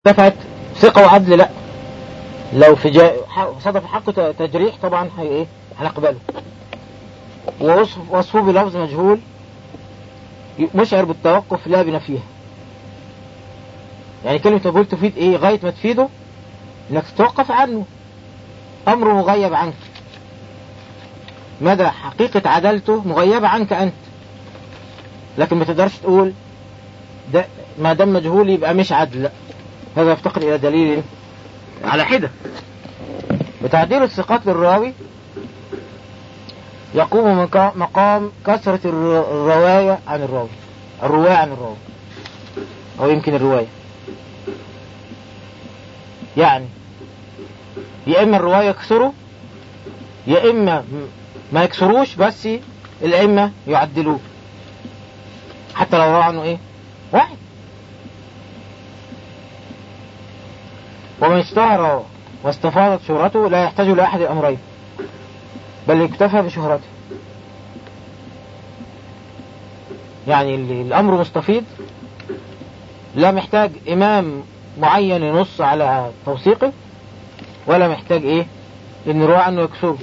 دفعت ثقة وعدل لا، لو في صدف حق تجريح طبعا ايه هنقبله. ووصفه بلفظ مجهول مشعر بالتوقف لا بنفيها. يعني كلمة مجهول تفيد ايه؟ غاية ما تفيده انك تتوقف عنه، امره مغيب عنك، مدى حقيقة عدالته مغيبة عنك انت، لكن ما تقدرش تقول ده ما دام مجهول يبقى مش عدل، لا، هذا يفتقر الى دليل على حدة. بتعديل الثقات للراوي يقوم مقام كثرة الرواية عن الراوي، الرواية عن الراوي، أو يمكن الرواية. يعني يا إما الرواية يكسروا، يا إما ما يكسروش بس الأئمة يعدلوه حتى لو روى عنه إيه؟ واحد. ومن اشتهر واستفاضت شهرته لا يحتاج لأحد الأمرين، بل يكتفى بشهرته. يعني الأمر مستفيض لا محتاج إمام معين ينص على توثيقه، ولا محتاج إيه إن روى عنه يكسره.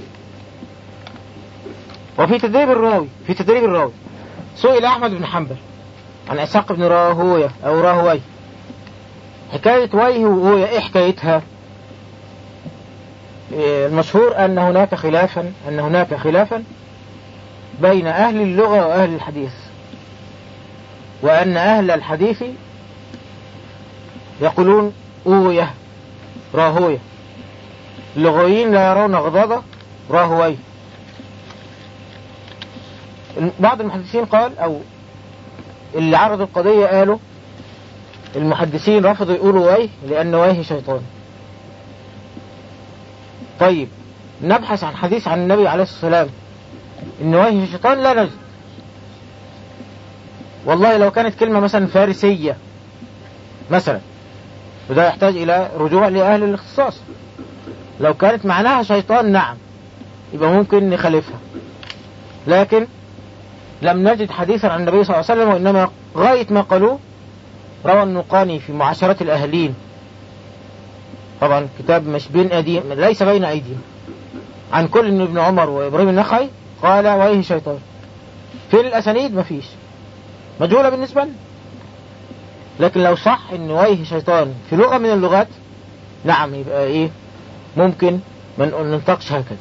وفي تدريب الراوي سئل أحمد بن حنبل عن إسحاق بن راهوية أو راهوي، حكاية ويه وهوية إيه حكايتها؟ المشهور أن هناك خلافا بين أهل اللغة وأهل الحديث، وأن أهل الحديث يقولون أويه راهوية، اللغويين لا يرون غضاضة راهوي. بعض المحدثين قال، أو اللي عرضوا القضية قالوا المحدثين رفضوا يقولوا ويه لأن ويه شيطان. طيب نبحث عن حديث عن النبي عليه الصلاة والسلام إن ويه شيطان، لا نجد. والله لو كانت كلمة مثلا فارسية مثلا، وده يحتاج إلى رجوع لأهل الاختصاص، لو كانت معناها شيطان نعم يبقى ممكن نخالفها، لكن لم نجد حديثا عن النبي صلى الله عليه وسلم، وإنما غاية ما قالوه روى النقاني في معاشرة الأهلين، طبعا كتاب مش بين أيديهم، ليس بين أيديهم، عن كل من ابن عمر وإبراهيم النخعي قال ويه شيطان. في الأسانيد مفيش، مجهولة بالنسبة لنا، لكن لو صح إن ويه شيطان في لغة من اللغات نعم يبقى إيه ممكن من ننطقش هكذا.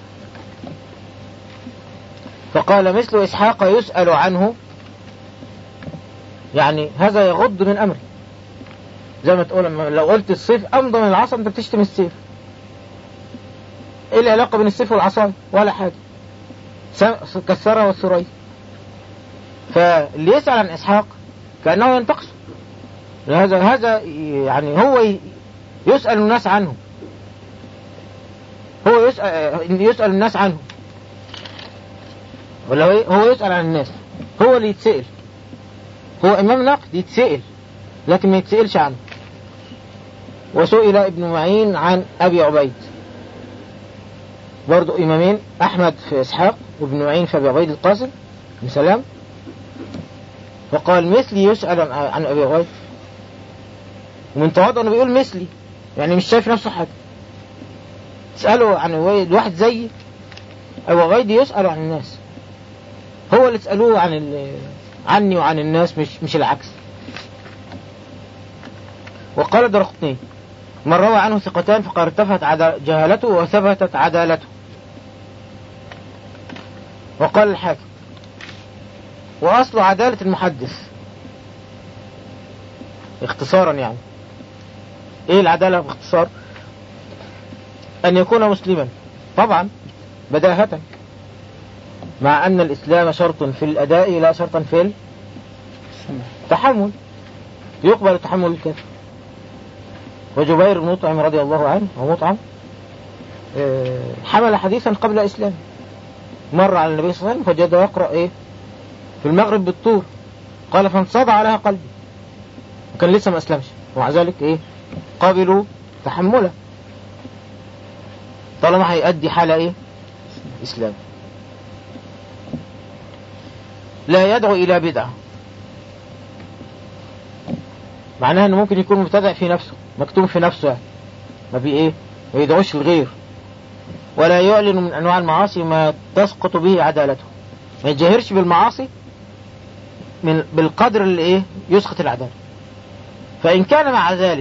فقال مثل إسحاق يسأل عنه، يعني هذا يغض من أمري، زي ما تقول لو قلت السيف أمضى من العصا أنت بتشتم السيف، إيه العلاقة بين السيف والعصا؟ ولا حاجة، كسرها والسرية. فاللي يسأل عن إسحاق كأنه ينتقصه، هذا يعني هو يسأل الناس عنه، هو يسأل الناس عنه، ولا هو يسأل عن الناس، هو اللي يتسأل، هو إمام نقد يتسأل لكن ما يتسألش عنه. وسئل ابن معين عن أبي عبيد، برضو إمامين، أحمد في إسحاق وابن معين في أبي عبيد القاسم بن سلام، فقال مثلي يسأل عن أبي عبيد، ومن تواضعه أنه بيقول مثلي، يعني مش شايف نفسه حاجة. تسأله عن واحد زي أبو عبيد يسأل عن الناس، هو اللي تسألوه عني وعن الناس، مش العكس. وقال درقطني من روى عنه ثقتان فقد ارتفعت جهالته وثبتت عدالته. وقال الحاكم وأصل عدالة المحدث، اختصارا يعني ايه العدالة باختصار؟ أن يكون مسلما طبعا بداهة، مع أن الإسلام شرط في الأداء لا شرطا في التحمل، يقبل التحمل الكافر. وجبير بن مطعم رضي الله عنه، ومطعم حمل حديثا قبل الإسلام، مر على النبي صلى الله عليه وسلم فجد يقرأ ايه في المغرب بالطور، قال فانصدع عليها قلبي، وكان لسه ما أسلمش، ومع ذلك ايه قابلوا تحمله طالما هيؤدي حالة ايه إسلام. لا يدعو إلى بدعة، معناها انه ممكن يكون مبتدع في نفسه، مكتوم في نفسه يعني. ما بي ايه، ما يدعوش الغير، ولا يعلن من انواع المعاصي ما تسقط به عدالته، ما يتجاهرش بالمعاصي بالقدر اللي ايه يسقط العدالة. فان كان مع ذلك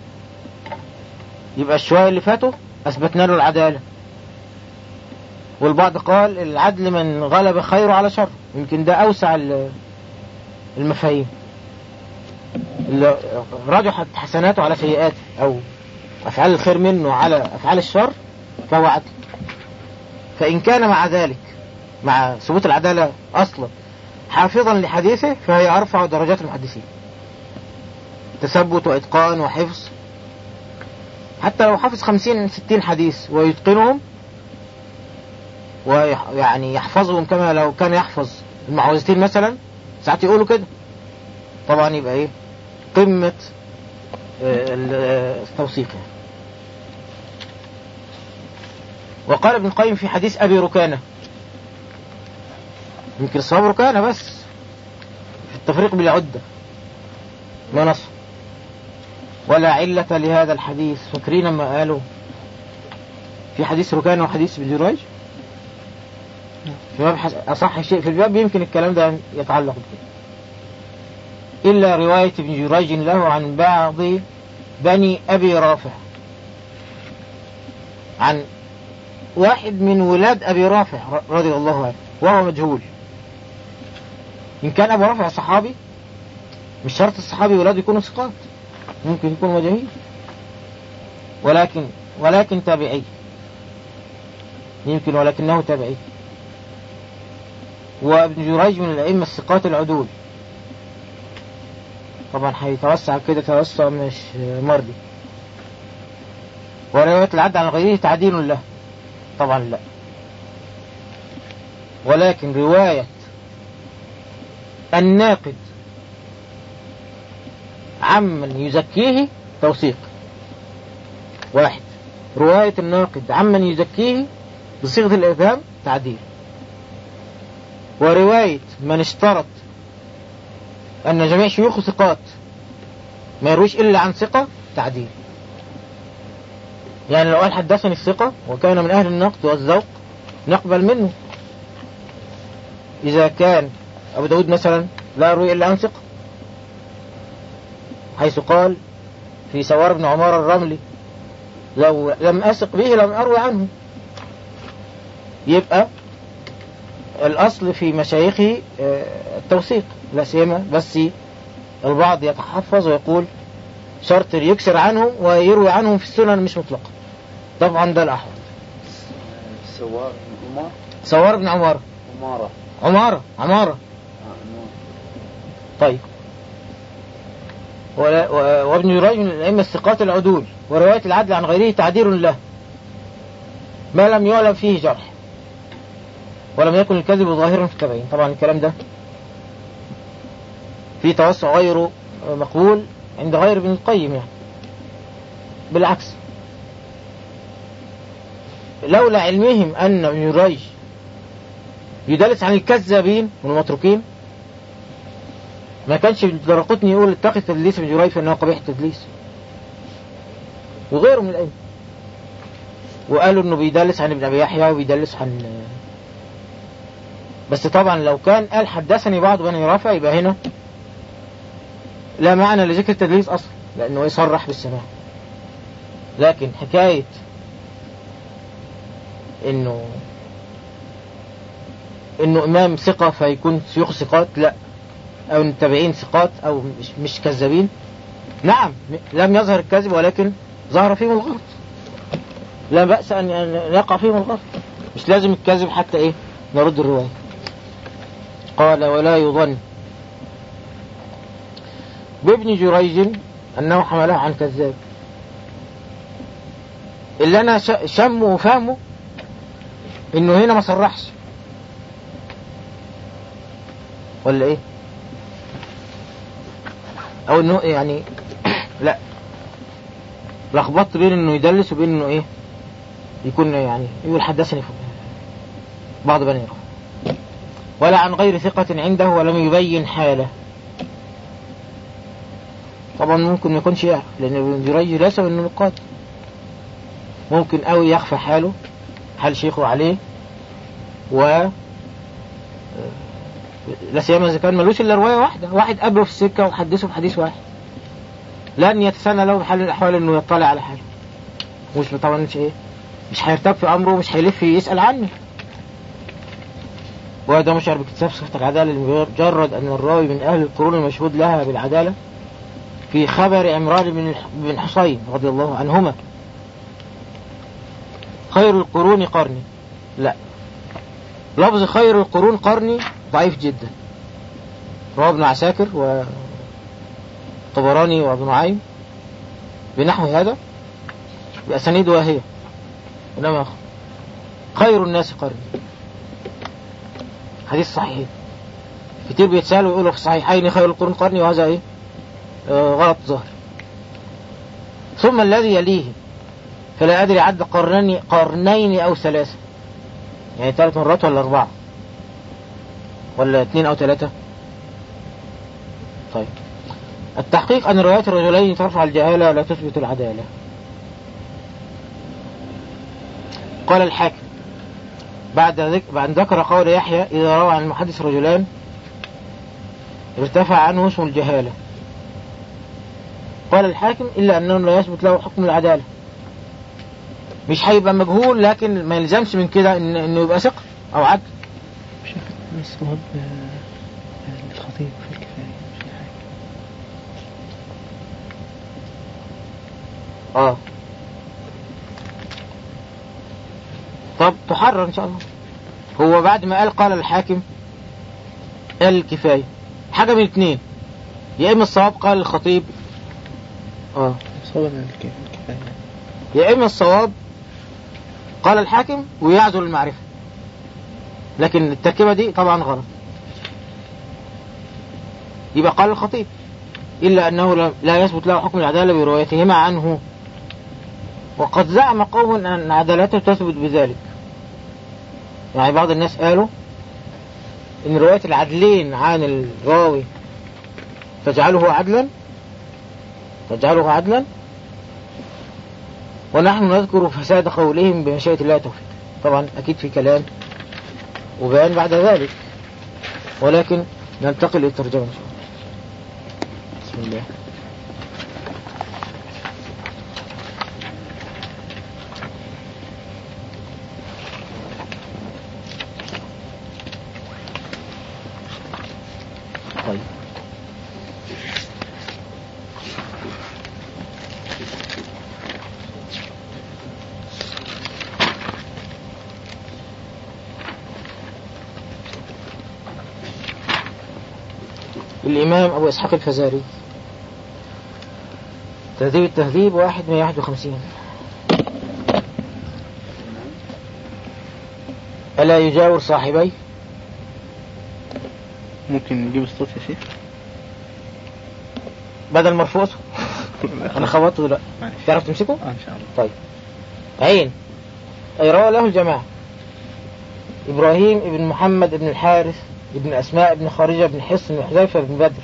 يبقى الشوية اللي فاتوا اثبتنا له العدالة. والبعض قال العدل من غلب خيره على شر، يمكن ده اوسع المفاهيم، اللي رجحت حسناته على سيئاته او افعال الخير منه على افعال الشر فهو عدل. فان كان مع ذلك مع ثبوت العدالة اصلا حافظا لحديثه فهي ارفع درجات المحدثين، تثبت واتقان وحفظ. حتى لو حفظ 50-60 حديث ويتقنهم ويعني يحفظهم كما لو كان يحفظ المعوذتين مثلا، ساعات يقولوا كده، طبعا يبقى ايه قمة التوثيق. وقال ابن القيم في حديث ابي ركانة، يمكن الصواب ركانة بس في التفريق بالعدة ما نص، ولا علة لهذا الحديث. فاكرين لما قالوا في حديث ركانة وحديث ابن جريج في باب أصح شيء في الباب، يمكن الكلام ده يتعلق بكده، إلا رواية ابن جريج له عن بعض بني أبي رافع، عن واحد من ولاد أبي رافع رضي الله عنه وهو مجهول. إن كان أبو رافع صحابي مش شرط الصحابي ولاده يكونوا ثقات، ممكن يكونوا مجاهيل، ولكن تابعي، يمكن ولكنه تابعي. وابن جريج من الأئمة الثقات العدول، طبعا هيتوسع كده توسع مش مرضي. ورواية العدل عن غيره تعديل له، طبعا لا. ولكن رواية الناقد عمن يزكيه توثيق واحد، رواية الناقد عمن يزكيه بصيغة الإبهام تعديل، ورواية من اشترط أن جميع شيوخ ثقات ما يرويش إلا عن ثقة تعديل. يعني لو قال حدثني الثقة وكان من أهل النقد والذوق نقبل منه، إذا كان أبو داود مثلا لا يروي إلا عن ثقة، حيث قال في سوار بن عمار الرملي لو لم أثق به لم أروي عنه. يبقى الأصل في مشايخه التوثيق لا سيما، بس البعض يتحفظ ويقول شرط يكسر عنهم ويروي عنهم في السنن مش مطلقة، طبعا ده الأحوط. سوار بن عمار عمارة طيب. وابن جريج من الأئمة الثقات العدول، ورواية العدل عن غيره تعديل له ما لم يعلم فيه جرح ولم يكن الكذب ظاهرا في التابعين. طبعا الكلام ده في توسع غيره مقبول عند غير ابن القيم، يعني بالعكس لولا علمهم أن ابن جريج يدلس عن الكذابين والمتروكين ما كانش الدرقطني يقول اتقي تدليس ابن جريج فإنه قبيح التدليس، وغيره من الأئمة. وقالوا انه بيدلس عن ابن ابي يحيى وبيدلس عن، بس طبعا لو كان قال حدثني بعض بني رافع يبقى هنا لا معنى لذكر التدليس اصلا لانه يصرح بالسماع. لكن حكاية انه امام ثقة فيكون شيوخ ثقات، لا، او التابعين ثقات او مش كذابين، نعم لم يظهر الكذب ولكن ظهر فيهم الغلط، لا بأس أن يقع فيهم الغلط، مش لازم الكذب حتى إيه نرد الرواية. قال ولا يظن بابن جريج أنه حمله عن كذاب، اللي أنا شمه وفهمه إنه هنا ما صرحش ولا إيه، أو إنه يعني لا لخبطت بين إنه يدلس وبين إنه إيه يكون يعني يقول حدثني بعض بني رافع. ولا عن غير ثقة عنده ولم يبين حاله. طبعا ممكن ما يكونش يعرف، لأن ابن جريج ليس من النقاد، ممكن قوي يخفى حاله، حال شيخه عليه، و لا سيما إذا كان ملوش إلا رواية واحدة، واحد قابله في السكة وحدثه بحديث واحد، لن يتسنى له بحال الأحوال إنه يطلع على حاله، مش طبعا مش هيرتب في أمره، مش هيلف يسأل عنه. وهذا مشعر بكتاب صفة العدالة المجرد أن الراوي من أهل القرون المشهود لها بالعدالة في خبر عمران بن حصين رضي الله عنهما خير القرون قرني. لا، لفظ خير القرون قرني ضعيف جدا، رواه ابن عساكر وطبراني وابن نعيم بنحو هذا بأسانيد واهية، إنما خير الناس قرني حديث صحيح. كتير بيتسألوا ويقولوا في الصحيحين خير القرون قرني، وهذا غلط ظاهر. ثم الذي يليه فلا أدري عد قرنين أو ثلاثة، يعني 3 مرات ولا 4 ولا 2 أو 3. طيب، التحقيق أن روايات الرجلين ترفع الجهالة ولا تثبت العدالة. قال الحاكم بعد أن ذكر قول يحيى إذا روى عن المحدث رجلان ارتفع عنه اسم الجهالة، قال الحاكم إلا أنه لا يثبت له حكم العدالة. مش هيبقى مجهول، لكن ما يلزمش من كده إنه يبقى ثقة أو عدل. الصواب الخطيب في الكفاية طب تحرر إن شاء الله. هو بعد ما قال الحاكم قال الكفاية، حاجة من 2، يا إما الصواب قال الخطيب يا إما الصواب قال الحاكم ويعزل المعرفة، لكن التركيبة دي طبعا غلط. يبقى قال الخطيب إلا أنه لا يثبت له حكم العدالة بروايتهما عنه، وقد زعم قوم أن عدالته تثبت بذلك. يعني بعض الناس قالوا إن رواية العدلين عن الراوي تجعله عدلا، ونحن نذكر فساد قولهم بمشيئة الله توفيق. طبعا أكيد في كلام وبيان بعد ذلك، ولكن ننتقل للترجمة إن شاء الله. بسم الله. طيب، الإمام أبو إسحاق الفزاري، تهذيب التهذيب 151. ألا يجاور صاحبيه؟ ممكن نجيب الصوت يا شيخ بدل مرفوض. أنا خبطته دلوقتي، تعرف تمسكه؟ إن شاء الله. طيب، عين أي روى له الجماعة: إبراهيم ابن محمد ابن الحارث ابن أسماء ابن خارجة ابن حصن وحذيفة ابن بدر.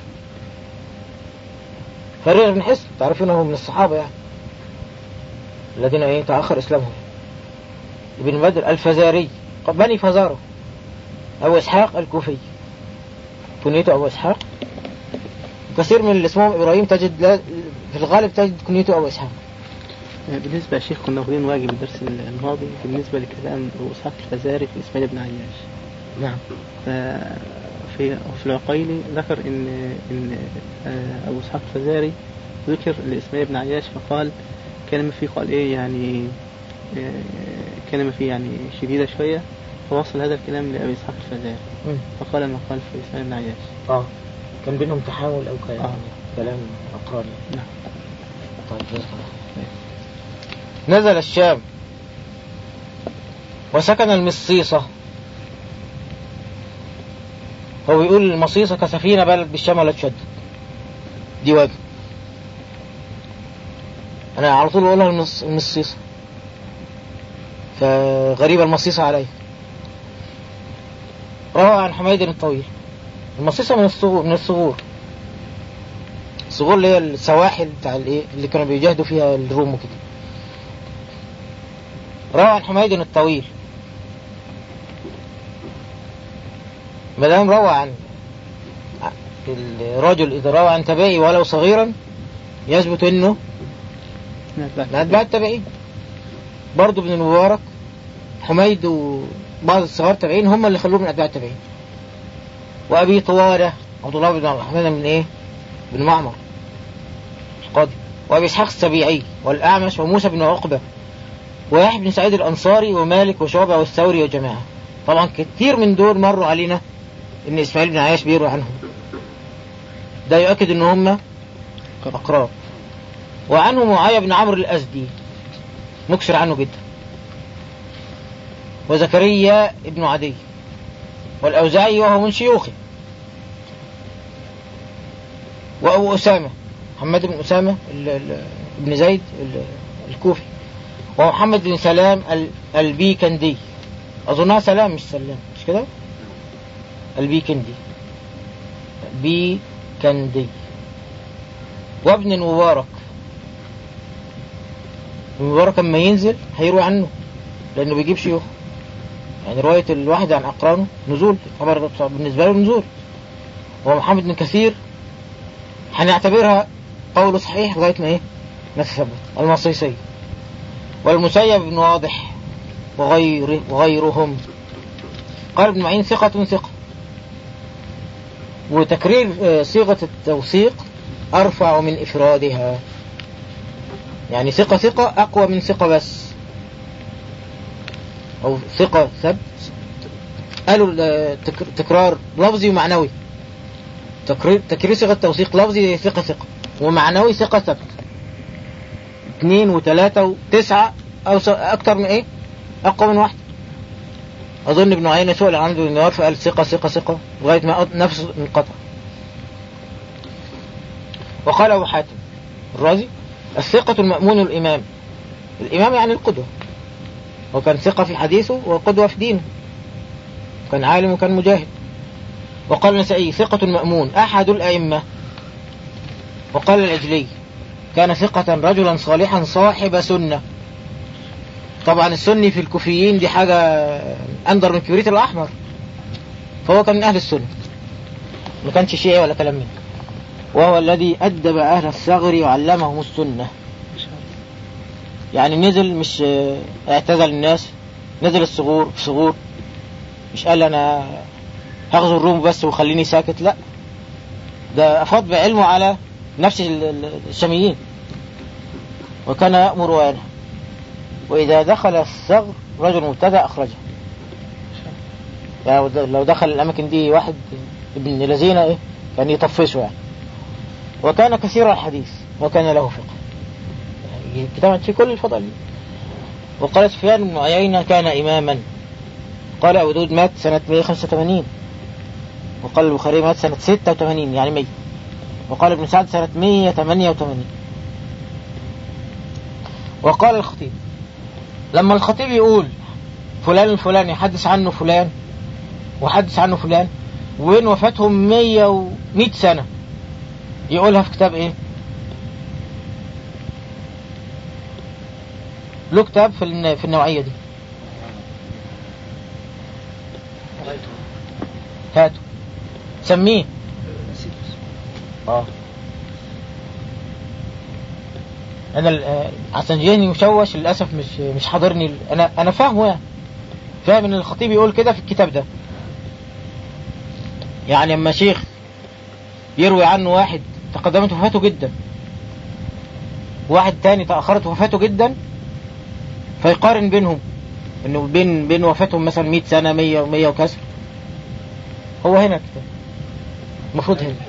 فريغ بن حصن تعرفونه من الصحابة يعني الذين تأخر إسلامهم. ابن بدر الفزاري بني فزارة. أبو إسحاق الكوفي كنيته أبو إسحاق. كثير من اللي اسمهم إبراهيم تجد في الغالب تجد كنيته أبو إسحاق. بالنسبة يا شيخ كنا واخدين واجب الدرس الماضي بالنسبة لكلام أبو إسحاق الفزاري في إسماعيل بن عياش. نعم. في العقيلي ذكر إن أبو إسحاق الفزاري ذكر لإسماعيل بن عياش فقال كلمة فيه، قال يعني كلمة فيه يعني شديدة شوية، فوصل هذا الكلام لأبي إسحاق الفزاري فقال ما قال في إسماعيل بن عياش. كان بينهم تحاول أو كلام أقراني. نعم. طيب، نزل الشام وسكن المصيصة. هو يقول المصيصة كسفينة بلد بالشام ولا تشدد، دي واجب. أنا على طول أقولها المصيصة، فغريبة المصيصة عليه. روى عن حميد الطويل. المصيصة من الصغور الصغور اللي هي السواحل بتاع الايه اللي كانوا بيجاهدوا فيها الروم وكده. روى عن حميد الطويل. ما دام روى عن الرجل إذا روى عن تابعي ولو صغيرا يثبت انه من أتباع التابعين. برضو ابن المبارك حميد وبعض الصغار التابعين هم اللي خلوه من أتباع التابعين. وأبي طوالة عبد الله بن الرحمن من ايه بن معمر القاضي. وأبي إسحاق السبيعي والأعمش وموسى بن عقبة ويحيى بن سعيد الأنصاري ومالك وشعبة والثوري وجماعة. طبعا كتير من دول مروا علينا ان إسماعيل بن عياش بيروي عنهم. ده يؤكد ان هم أقرار. وعنه معاوية بن عمرو الأزدي نكسر عنه جدا. وزكريا ابن عدي والأوزاعي وهو من شيوخه. وأبو أسامة محمد بن أسامة ابن زيد الكوفي. ومحمد بن سلام البيكندي. أظنها سلام مش سلام مش كده. البيكندي بيكندي. وابن المبارك. المبارك لما ينزل هيروي عنه لأنه بيجيب شيوخ. يعني رواية الواحد عن أقرانه نزول خبر بالنسبة له نزول. ومحمد بن كثير هنعتبرها قول صحيح لغاية ما ايه ما تثبت. المصيصي. والمسيب بن واضح وغيرهم. قال ابن معين ثقة ثقة. وتكرير صيغة التوثيق أرفع من إفرادها. يعني ثقة ثقة أقوى من ثقة بس أو ثقة ثبت. قالوا تكرار لفظي ومعنوي. تكرير صيغة التوثيق لفظي ثقة ثقة ومعنوي ثقة ثبت. 2 و3 و9 أو أكتر من إيه أقوى من واحد. أظن ابن عيينة سئل عنده النوار فقال ثقة ثقة ثقة لغاية ما نفس انقطع. وقال أبو حاتم الرازي الثقة المأمون الإمام. الإمام يعني القدوة. وكان ثقة في حديثه وقدوة في دينه. كان عالم وكان مجاهد. وقال النسائي ثقة المأمون أحد الأئمة. وقال العجلي كان ثقة رجلا صالحا صاحب سنة. طبعا السني في الكوفيين دي حاجة أندر من كبريت الأحمر. فهو كان من أهل السنة ما كانش شيعي ولا كلام منه. وهو الذي أدب أهل الثغر وعلمهم السنة. يعني نزل مش اعتزل الناس. نزل الصغور مش قال أنا هغزو الروم بس وخليني ساكت. لا ده أفاض بعلمه على نفس الشاميين. وكان يأمر وينهى. وإذا دخل الثغر رجل مبتدع أخرجه. يعني لو دخل الأماكن دي واحد ابن الذين إيه كان يطفشه يعني. وكان كثير الحديث وكان له فقه. يعني كتابة في كل الفضل. وقال سفيان بن عيينة كان إماما. قال أبو داود مات سنة 185. وقال البخاري مات سنة 86 يعني 100. وقال ابن سعد سنة 188. وقال الخطيب لما الخطيب يقول فلان الفلاني يحدث عنه فلان وحدث عنه فلان وين وفاتهم 100 سنة يقولها في كتاب ايه له كتاب في النوعية دي. هاتوا سميه انا عشان جاني مشوش للاسف مش حاضرني. انا فاهمه يعني فاهم ان الخطيب يقول كده في الكتاب ده. يعني اما شيخ يروي عنه واحد تقدمت وفاته جدا واحد تاني تأخرت وفاته جدا فيقارن بينهم انه بين وفاتهم مثلا 100 سنة 100 وكسر. هو هنا كده المفروض هنا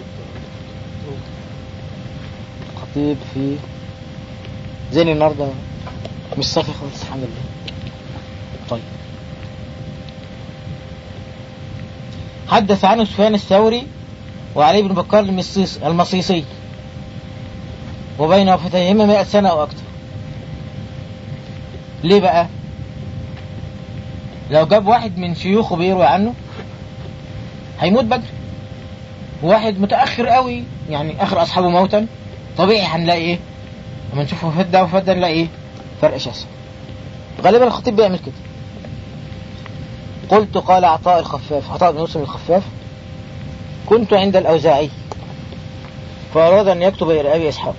الخطيب في زين النهارده مش صافي خالص الحمد لله. طيب حدث عنه سفيان الثوري وعلي بن بكار المصيصي وبين وفتيهما 100 سنة أو أكثر. ليه بقى؟ لو جاب واحد من شيوخه بيروي عنه هيموت بدري. واحد متأخر قوي يعني آخر أصحابه موتا طبيعي هنلاقي ايه لما نشوف وفاة ده وفاة ده نلاقي ايه فرق شاسع. غالبا الخطيب بيعمل كده. قلت قال عطاء الخفاف، عطاء بن مسلم الخفاف: كنت عند الأوزاعي فأراد أن يكتب إلى أبي إسحاق،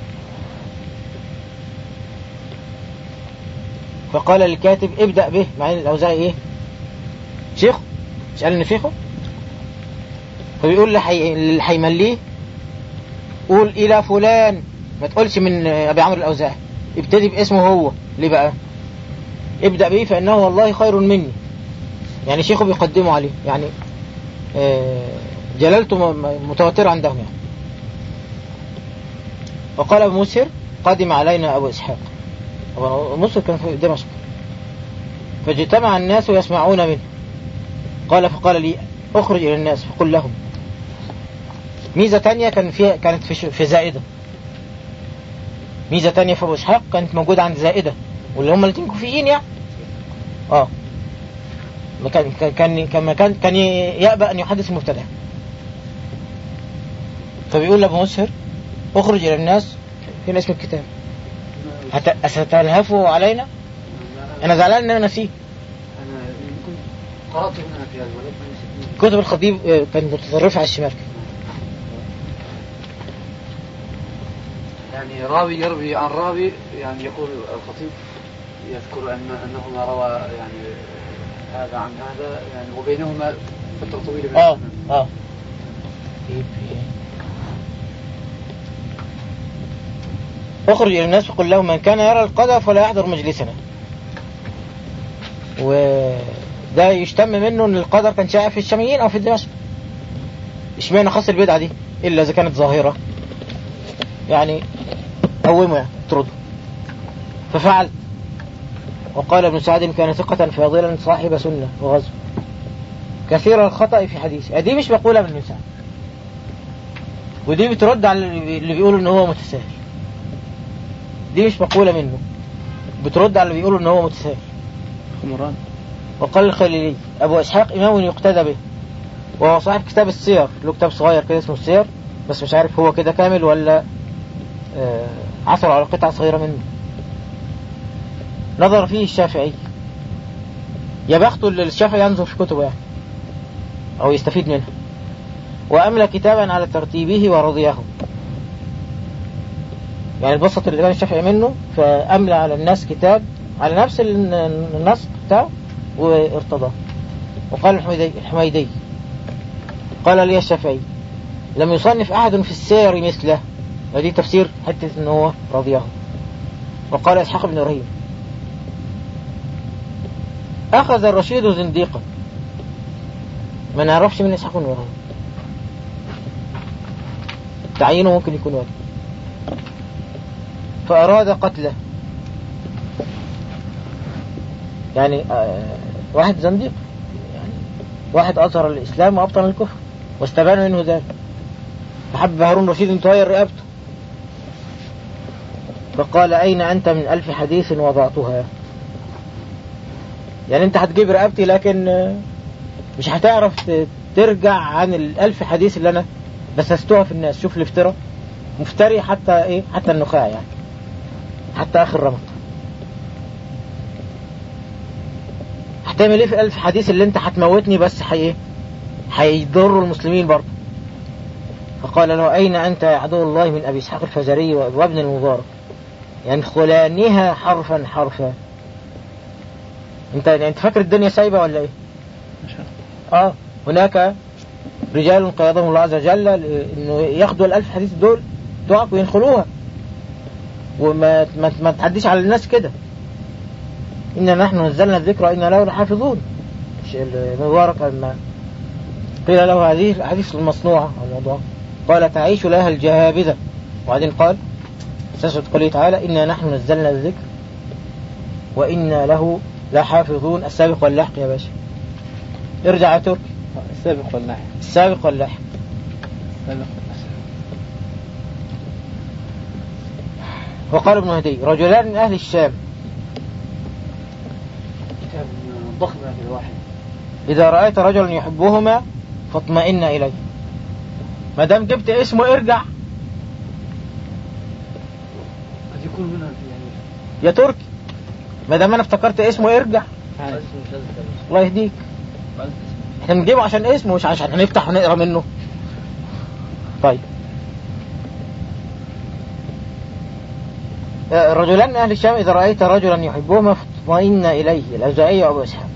فقال للكاتب: ابدأ به، مع ان الأوزاعي ايه شيخه، مش قال ان شيخه، فبيقول اللي هيمليه: قول إلى فلان، ما تقولش من أبي عمرو الأوزاعي، ابتدي باسمه هو. ليه بقى؟ ابدأ به فإنه والله خير مني، يعني شيخه بيقدمه عليه، يعني جلالته متواترة عندهم يعني. وقال أبو مسهر: قدم علينا أبو إسحاق. أبو مسهر كان في دمشق، فاجتمع الناس يسمعون منه. قال: فقال لي: اخرج إلى الناس فقل لهم. ميزة تانية كانت في زائدة. ميزة تانية في أبو إسحاق كانت موجودة عند زائدة، واللي هم الاثنين كوفيين يعني. كان يأبى أن يحدث المبتدع. فبيقول لأبو مسهر: اخرج إلى الناس، فين اسم الكتاب؟ أستلهفوا علينا؟ أنا زعلان أن أنا نسيه. أنا كنت قرأت هنا في هذا الولد كتب الخطيب كانت متطرفة على الشمال، يعني راوي يروي عن راوي، يعني يقول الخطيب يذكر أنهما روى يعني هذا عن هذا، يعني وبينهما فترة طويلة. اخرج إلى الناس وقل لهم: من كان يرى القدر فلا يحضر مجلسنا. وده يشتم منه ان القدر كان شائع في الشاميين او في دمشق. اشمعنى خاص البدعة دي الا اذا كانت ظاهرة، يعني قومه يعني ترده. ففعل. وقال ابن سعد: كان ثقة فاضلا صاحب سنة وغزو كثير الخطأ في حديث. دي مش بقولها من ابن سعد، ودي بترد على اللي بيقولوا ان هو متساهل. دي مش مقولة منه، بترد على اللي بيقولوا ان هو متساهل. خمران. وقال الخليلي: ابو اسحاق امام يقتدى به، وهو صاحب كتاب السير، له كتاب صغير كده اسمه السير، بس مش عارف هو كده كامل ولا عثر على قطعة صغيرة منه. نظر فيه الشافعي. يا بخته اللي الشافعي ينظر في كتبه يعني او يستفيد منها. واملى كتابا على ترتيبه ورضيه، يعني البسط اللي كان الشافعي منه، فاملى على الناس كتاب على نفس النص بتاعه وارتضاه. وقال الحميدي: قال لي الشافعي: لم يصنف أحد في السير مثله. ودي تفسير حتى إنه هو رضيه. وقال إسحاق بن إبراهيم: أخذ الرشيد زنديقا. ما نعرفش من إسحاق بن إبراهيم، تعيينه ممكن يكون واجب. فأراد قتله، يعني واحد زنديق، يعني واحد أظهر الإسلام وأبطن الكفر واستبان منه ذلك، فحب هارون رشيد أن تغير رقبته. فقال: أين أنت من 1000 حديث وضعتها؟ يعني أنت هتجيب رقبتي لكن مش هتعرف ترجع عن 1000 حديث اللي أنا بسستوها في الناس. شوف الافتراء، مفتري حتى إيه، حتى النخاع يعني، حتى آخر رمق. هتعمل إيه في 1000 حديث اللي أنت هتموتني بس هيضر المسلمين برضه؟ فقال له: أين أنت يا عدو الله من أبي إسحاق الفزاري وابن المبارك ينخلانها حرفا حرفا؟ أنت فاكر الدنيا سايبة ولا إيه؟ هناك رجال قيادهم الله عز وجل إنه ياخدوا 1000 حديث دول دعك وينخلوها، وما تعديش على الناس كده. إننا نحن نزلنا الذكر وإنا له لحافظون. المبارك لما قيل له هذه الحديث المصنوعة الموضوع قال: تعيش لها الجهابذة. وبعدين قال سيسرد قوله تعالى: إنا نحن نزلنا الذكر وإنا له لحافظون. السابق واللاحق يا باشا، ارجع يا تركي. السابق واللاحق. السابق واللاحق. وقال ابن هدي: رجلان من أهل الشام، كتاب ضخم هذا الواحد، إذا رأيت رجلا يحبهما فاطمئن إليه. ما دام جبت اسمه ارجع يكون هنا يعني يا تركي، ما دام انا افتكرت اسمه ارجع. الله يهديك، احنا بنجيبه عشان اسمه مش عشان هنفتح ونقرا منه. طيب، الرجلان من اهل الشام اذا رايت رجلا يحبهما فاطمئن اليه، الاوزاعي وابو اسحاق.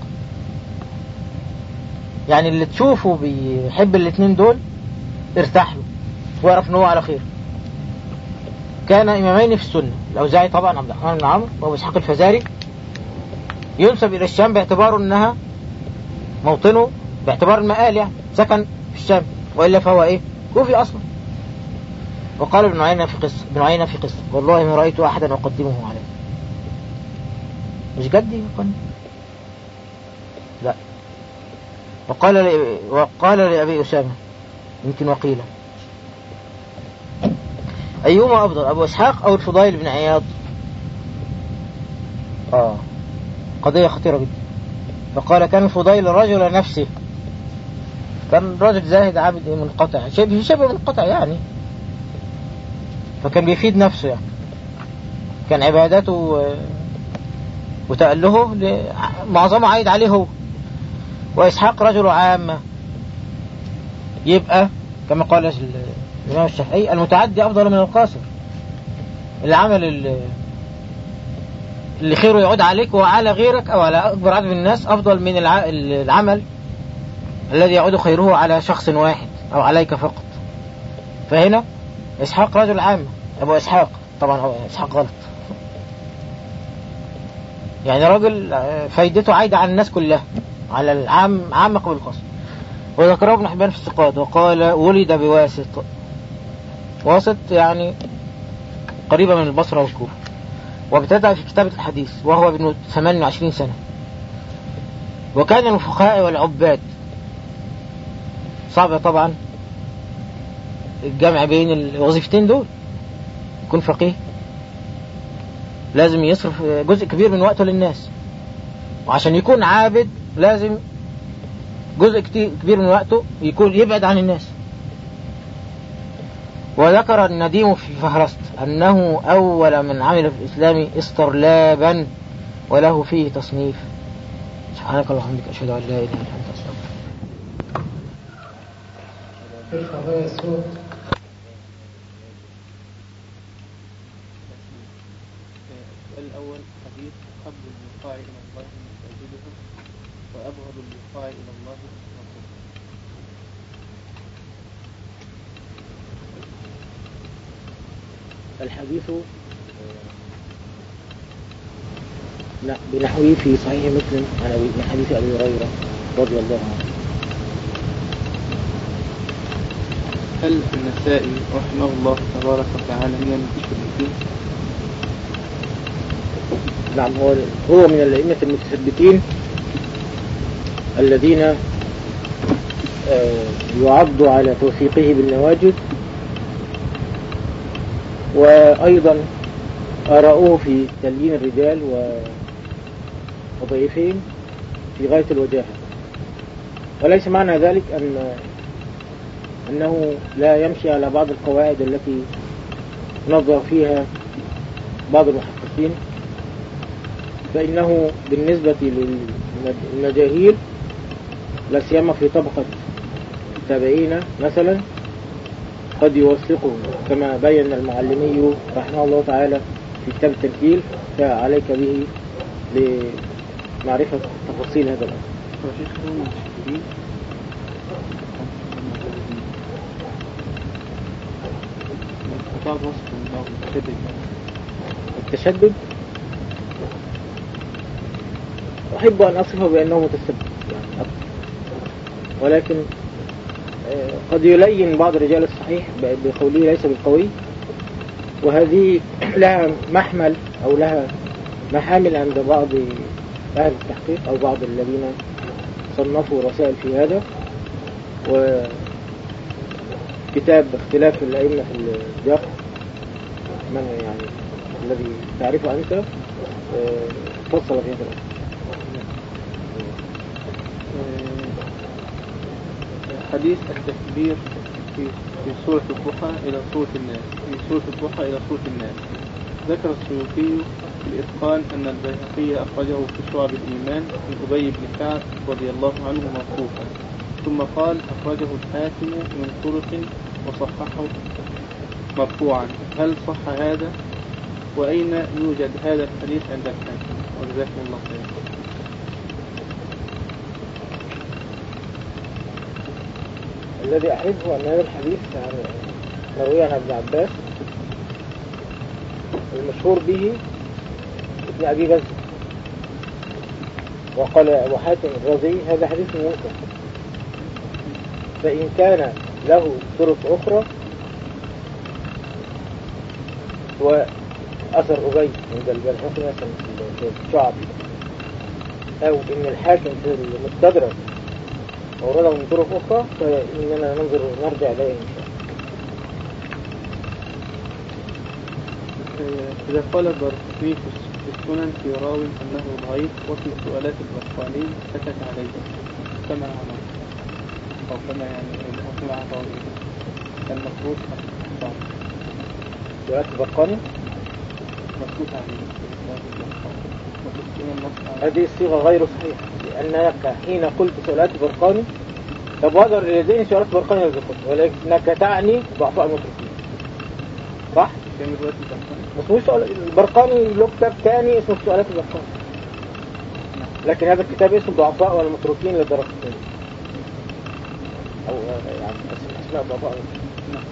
يعني اللي تشوفه بيحب الاثنين دول ارتاح له واعرف ان هو على خير. كان امامين في السنه، الاوزاعي طبعا عبد الرحمن بن عمرو، وابو اسحاق الفزاري ينسب الى الشام باعتباره انها موطنه، باعتبار المآل يعني سكن في الشام، والا فهو ايه كوفي اصلا. وقال ابن عيينة في قصة والله ما رأيت احدا اقدمه عليه. مش جدي يقن. لا. وقال لأبي أسامة يمكن وقيلة أيهما أفضل، أبو إسحاق أو الفضيل بن عياض؟ قضية خطيرة جدا. فقال كان الفضيل رجل نفسه، كان رجل زاهد عابد منقطع، شبه منقطع يعني، فكان بيفيد نفسه يعني، كان عبادته وتألهه معظمه عايد عليه هو. وإسحاق رجل عامة، يبقى كما قال الإمام الشافعي المتعدي أفضل من القاصر. العمل اللي خيره يعود عليك وعلى غيرك أو على أكبر عدد من الناس أفضل من العمل الذي يعود خيره على شخص واحد أو عليك فقط. فهنا إسحاق رجل عامة، أبو إسحاق طبعا إسحاق غلط، يعني راجل فايدته عايدة على الناس كلها، على العام عام قبل الخاص. وذكره ابن حبان في الثقات وقال ولد بواسط، واسط يعني قريبة من البصرة والكوفة، وابتدأ في كتابة الحديث وهو ابن 28 سنة. وكان من الفقهاء والعباد. صعب طبعا الجمع بين الوظيفتين دول، يكون فقيه لازم يصرف جزء كبير من وقته للناس، وعشان يكون عابد لازم جزء كبير من وقته يكون يبعد عن الناس. وذكر النديم في فهرست أنه أول من عمل في الإسلام استرلابا وله فيه تصنيف. سبحانك اللهم وبحمدك أشهد أن لا إله إلا أنت أستغفرك. ارفع بقى الصوت. الأول حديث قبل اللقاء إلى الله مساجده وأبغض اللقاء إلى الله رسوله. الحديث بنحوه في صحيح مسلم من حديث أبي هريرة رضي الله عنه. هل النسائي رحمه الله تبارك وتعالى من المتثبتين؟ نعم، هو من الأئمة المتثبتين الذين يعض على توثيقه بالنواجذ، وأيضا آراؤه في تليين الرجال وضعيفين في غاية الوجاهة. وليس معنى ذلك أنه لا يمشي على بعض القواعد التي نظر فيها بعض المحققين، فإنه بالنسبة للمجاهيل لا سيما في طبقة التابعين مثلا قد يوثقه كما بين المعلمي رحمه الله تعالى في كتاب التنكيل، فعليك به لمعرفة تفاصيل هذا الأمر. التشدد أحب أن أصفه بأنه متشدد يعني، ولكن قد يلين بعض رجال الصحيح بقوله ليس بالقوي، وهذه لها محمل أو لها محامل عند بعض أهل التحقيق أو بعض الذين صنفوا رسائل في هذا. وكتاب اختلاف الأئمة في الجرح من يعني الذي تعرفه أنت فصل في هذا الأمر. حديث التكبير في سورة الضحى إلى سورة الناس، في سورة الضحى إلى سورة الناس، ذكر السيوطي في الإتقان أن البيهقي أخرجه في شعب الإيمان من أبي بن كعب رضي الله عنه موقوفا، ثم قال أخرجه الحاكم من طرق وصححه مرفوعا. هل صح هذا؟ وأين يوجد هذا الحديث عند الحاكم؟ وجزاكم الله خيرا. الذي أعرفه أن هذا الحديث مروي عن ابن عباس، المشهور به ابن أبي بزر، وقال أبو حاتم الرازي هذا حديث منكر، فإن كان له طرق أخرى وأثر أبي عند البيهقي مثلا في الشعب، أو إن الحاكم في المستدرك أورده من طرق أخرى، فإننا نرجع إليه إن شاء الله. إذا قال البرقي في السنن في راو أنه ضعيف، وفي سؤالات البرقاني سكت عليه، كما عمل أو كما أصنع راوي المفروض أصنع سؤالات البرقاني مسكوت عليه. هذه الصيغة غير صحيحة، لأنك حين قلت سؤالات البرقاني تبادر لديني سؤالات البرقاني والزخرف، ولكنك تعني ضعفاء المتركين، صح؟ اسمه سؤال البرقاني له كتاب ثاني اسمه سؤالات البرقاني، لكن هذا الكتاب اسمه ضعفاء والمتركين للدرجتين، أو يعني أسماء ضعفاء المتركين.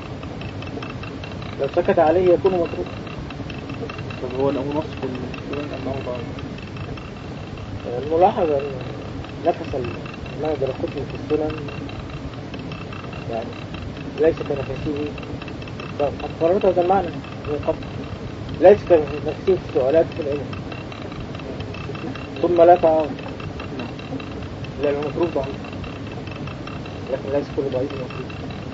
لو سكت عليه يكون متروك. طب هو لو نص في السنن أنه ضعيف؟ الملاحظة أن نفس المنظر الختم في السنن يعني ليس كنفسه، قررت هذا المعنى من قبل، ليس كنفسه في السؤالات في العلم، ثم لا تعارض، لأن المتروك ضعيف، لكن ليس كل ضعيف متروك،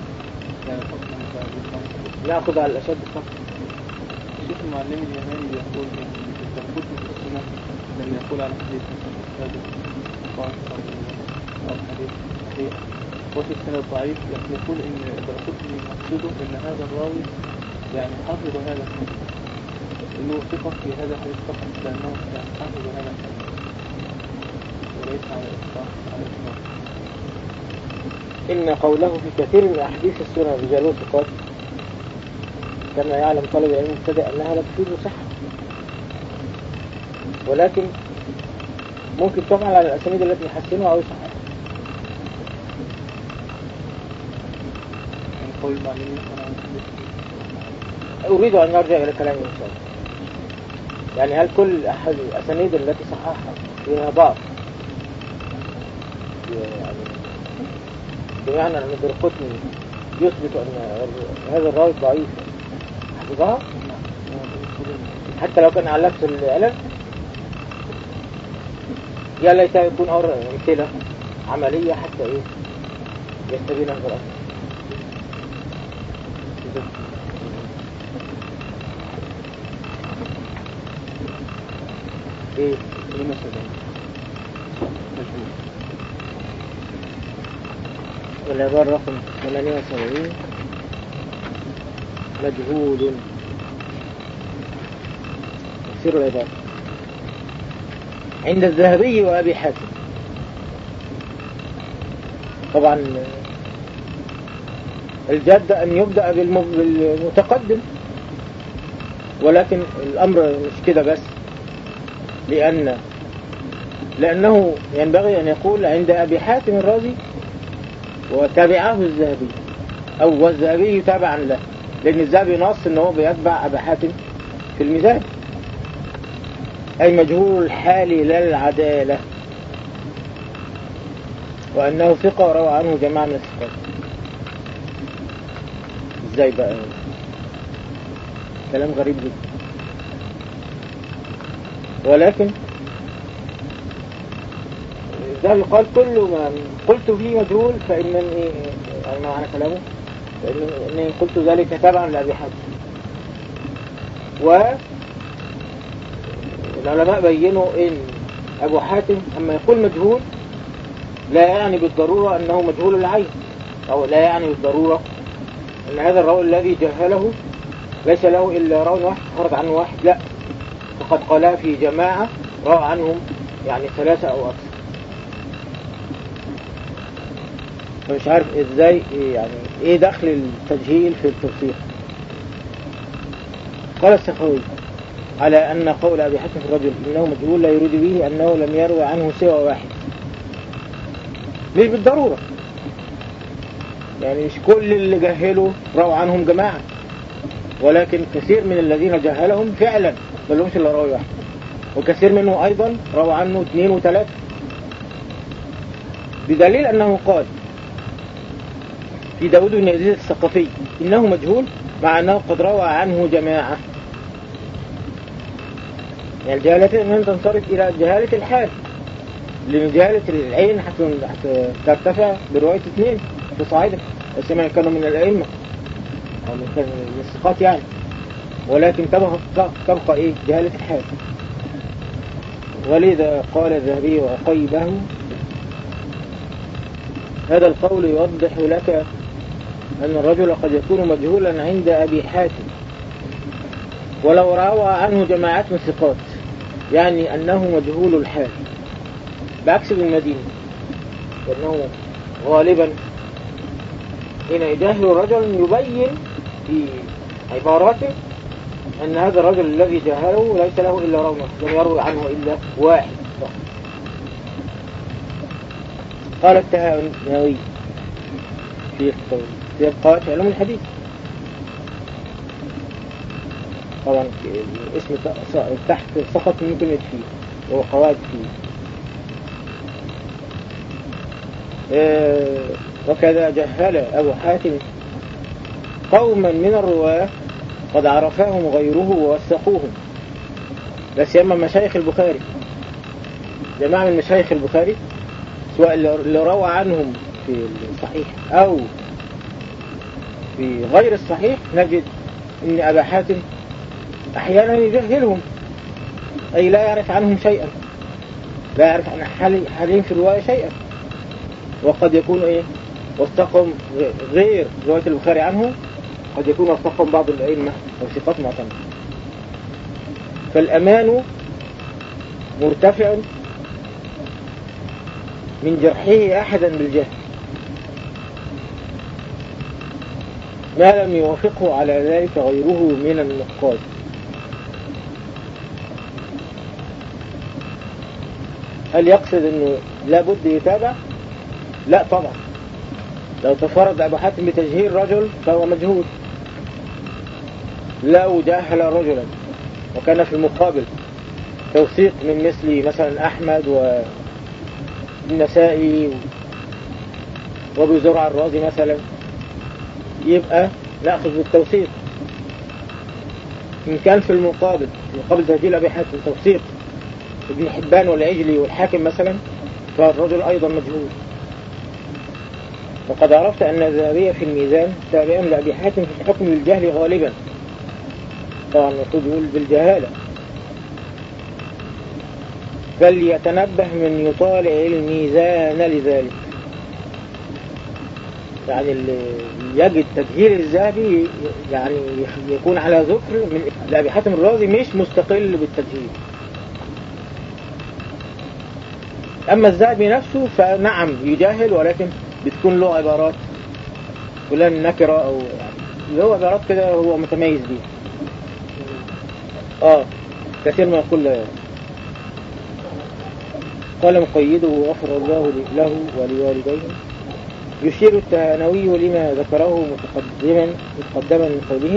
نأخذ على الأشد فقط. الشيخ المعلم اليماني يقول في الختم في السنن لما يقول على حديث مثلا أو حديث صحيح وفي السنة ضعيف، يقول إن البرقطني مقصده إن هذا الراوي يعني حافظ هذا الحديث، إنه ثقة في هذا الحديث فقط، لأنه يعني حافظ هذا الحديث وليس على الإطلاق. إن قوله في كثير من أحاديث السنن رجاله ثقات، كما يعلم طالب العلم المبتدئ أنها لا تفيد صحة، ولكن ممكن تفعل على الأسانيد التي يحسنها أو يصححها. أريد أن نرجع إلى كلامي إن شاء الله. يعني هل كل أحد الأسانيد التي صححها فيها ضعف، يعني بمعنى أن البرقطني يثبت أن هذا الراوي ضعيف حفظها حتى لو كان على نفس العلم؟ يا ليت يكون أمثلة عملية حتى يستبين هذا الأمر. والعبارة رقم 78 مجهول. تفسير العبارة عند الذهبي وأبي حاتم. طبعا الجد أن يبدأ بالمتقدم، ولكن الأمر مش كده بس، لأنه ينبغي أن يقول عند أبي حاتم الرازي وتابعه الذهبي، أو الذهبي تابعا له، لأن الذهبي نص أنه بيتبع أبي حاتم في الميزان، أي مجهول الحال لا العدالة، وأنه ثقة وروى عنه جماعة من الثقات. إزاي بقى؟ كلام غريب جدا. ولكن الذهبي قال كل ما قلت فيه مجهول فإنني يعني معنى كلامه فإنني قلت ذلك تبعا لأبي حاتم. والعلماء بينوا إن أبو حاتم أما يقول مجهول لا يعني بالضرورة أنه مجهول العين، أو لا يعني بالضرورة أن هذا الراوي الذي جهله ليس له إلا راو واحد خرج عنه واحد، لا، فقد قالها في جماعة روى عنهم يعني 3 أو أكثر. فمش عارف إزاي يعني إيه دخل التجهيل في التوثيق. قال السخاوي على أن قول أبي حاتم في الرجل إنه مجهول لا يريد به أنه لم يروي عنه سوى واحد، مش بالضرورة، يعني مش كل اللي جهلوا روى عنهم جماعة، ولكن كثير من الذين جهلهم فعلا ما لهمش إلا راوي واحد، وكثير منه أيضا روى عنه 2 و3، بدليل أنه قال في داود بن يزيد الثقفي إنه مجهول مع أنه قد روى عنه جماعة. يعني الجهالة من تنصرف إلى جهالة الحال، لأن جهالة العين ترتفع برواية 2 في صعيدة، السماء كانوا من الأئمة أو من الثقات يعني، ولكن تبقى إيه جهالة الحال. ولذا قال الذهبي وقيبه هذا القول يوضح لك أن الرجل قد يكون مجهولا عند أبي حاتم ولو روى عنه جماعات من الثقات، يعني أنه مجهول الحال، بعكس ابن المديني لأنه غالبا حين يجهل الرجل يبين في عباراته أن هذا الرجل الذي جهله ليس له إلا راوي لم يروي عنه إلا واحد فقط. قال التهانوي في قواعد علوم الحديث، طبعا اسم تحت فقط ممكن يكفيه وهو قواعد فيه. وكذا جهل أبو حاتم قوما من الرواة قد عرفاهم غيره ووثقوهم، لا سيما مشايخ البخاري، جماعة من مشايخ البخاري سواء اللي روى عنهم في الصحيح أو في غير الصحيح، نجد أن أبا حاتم أحيانا يجهلهم، أي لا يعرف عنهم شيئا، لا يعرف عن حالهم في الرواية شيئا، وقد يكون وثقهم غير رواية البخاري عنه، قد يكون وثقهم بعض الأئمة أو ثقات معتمدة. فالأمان مرتفع من جرحه أحدا بالجهل ما لم يوافقه على ذلك غيره من النقاد. هل يقصد أنه لابد يتابع؟ لا طبعا، لو تفرد أبو حاتم بتجهيل رجل فهو مجهول. لو جاهل رجلا وكان في المقابل توثيق من مثل مثلا أحمد والنسائي وابو زرع الرازي مثلا، يبقى نأخذ بالتوثيق. إن كان في المقابل تجهيل أبي حاتم توثيق ابن حبان والعجلي والحاكم مثلا، فالرجل أيضا مجهول. وقد عرفت أن الذهبي في الميزان تابع لأبي حاتم في حكم الجهل غالبا، طبعا المفروض يقول بالجهالة، فليتنبه من يطالع الميزان لذلك. يعني اللي يجد تجهيل الذهبي يعني يكون على ذكر من أبي حاتم الرازي مش مستقل بالتجهيل. أما الذهبي نفسه فنعم يجاهل، ولكن بتكون له عبارات فلان نكرة أو يعني اللي هو عبارات كده هو متميز بيه. كثير ما يقول له. قال مقيده غفر الله له ولوالديه. يشير التهانوي لما ذكره متقدما من قوله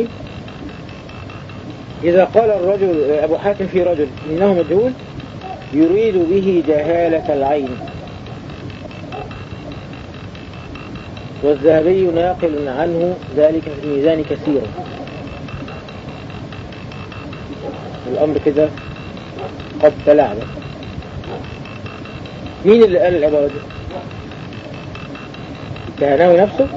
إذا قال الرجل أبو حاتم في رجل إنه مجهول يريد به جهالة العين. والذهبي ناقل عنه ذلك في الميزان كثيرا. الأمر كده قد تلاعب. مين اللي قال العبارة دي؟ التهانوي نفسه.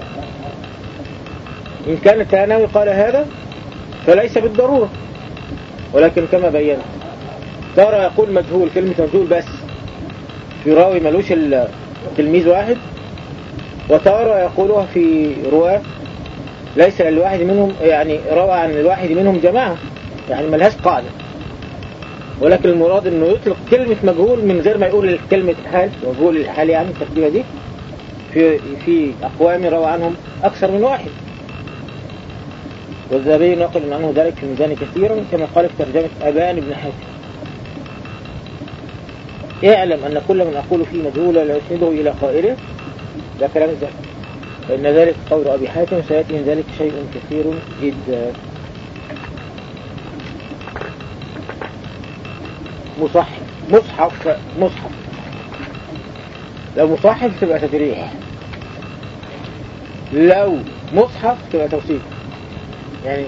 إن كان التهانوي قال هذا فليس بالضرورة، ولكن كما بينا ترى يقول مجهول، كلمة مجهول بس في راوي ملوش إلا تلميذ واحد، وترى يقولها في رواة ليس للواحد منهم يعني روى عن الواحد منهم جماعة، يعني ملهاش قاعدة، ولكن المراد انه يطلق كلمة مجهول من غير ما يقول كلمة حال. مجهول الحال يعني الترتيبة دي في أقوام روى عنهم أكثر من واحد. والذهبي نقل عنه ذلك في ميزان كثيرا كما قال في ترجمة أبان بن حاتم: اعلم أن كل من أقول فيه مجهول لا يسنده إلى قائله. ده كلام الذهبي، فإن ذلك قول أبي حاتم سيأتي من ذلك شيء كثير جدا. مصحف لو مصحف تبقى تدريح، لو مصحف تبقى توصيف. يعني